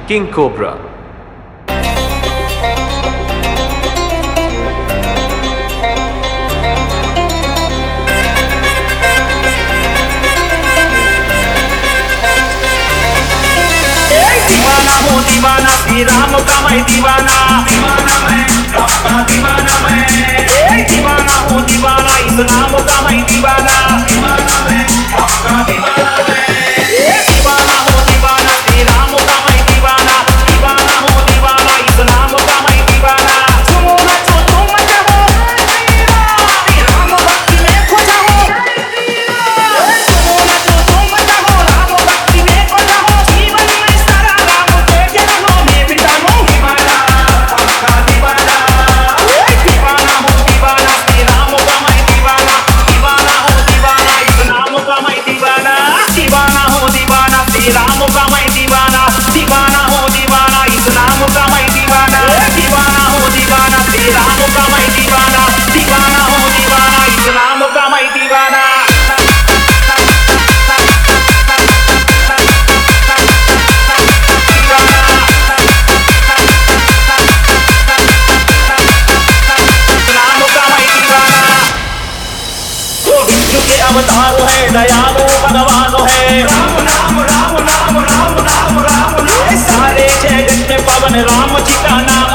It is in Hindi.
King Cobra. दीवाना हूँ दीवाना श्री राम का मैं दीवाना, दीवाना मैं आपका दीवाना मैं। दीवाना हूँ दीवाना इस नाम का मैं दीवाना, दीवाना मैं आपका दीवाना मैं। दीवाना हूँ दीवाना श्री राम का मैं दीवाना, दीवाना हूँ दीवाना इस नाम का मैं दीवाना। झूमो नाचो तुम जाओ श्री राम भक्ति में खो जाओ, झूमो नाचो तुम जाओ राम भक्ति में खो जाओ। जीवन में सारा राम के चरणों में बिताओ, दीवाना आपका दीवाना। दीवाना हूँ दीवाना श्री राम का मैं दीवाना, दीवाना हूँ दीवाना इस नाम का मैं दीवाना। दीवाना हूँ दीवाना श्री राम का मैं दीवाना, दीवाना हूँ दीवाना इस नाम का मैं दीवाना। दीवाना हूँ दीवाना श्री राम का मैं दीवाना, दीवाना हूँ दीवाना इस नाम का मैं दीवाना। के अवतार है दयालु भगवान है, राम राम राम राम राम राम राम राम। सारे जगत में पवन राम जी का नाम